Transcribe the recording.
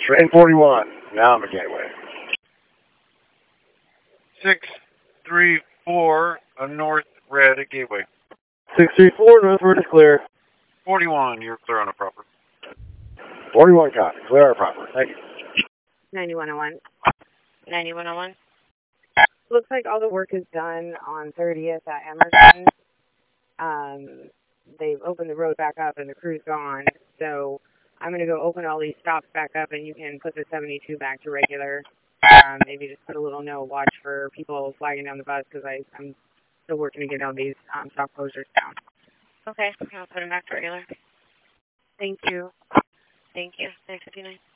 Train 41, now I'm a gateway. 634, a north red at gateway. 634, northward is clear. 41, you're clear on a proper. 41 copy, clear our proper. Thank you. 9101. 9101. Looks like all the work is done on 30th at Emerson. They've opened the road back up and the crew's gone. So I'm going to go open all these stops back up and you can put the 72 back to regular. Maybe just put a little note, watch for people flagging down the bus because I'm still working to get all these stop closures down. Okay, I'll put them back to regular. Thank you. Thank you. 959.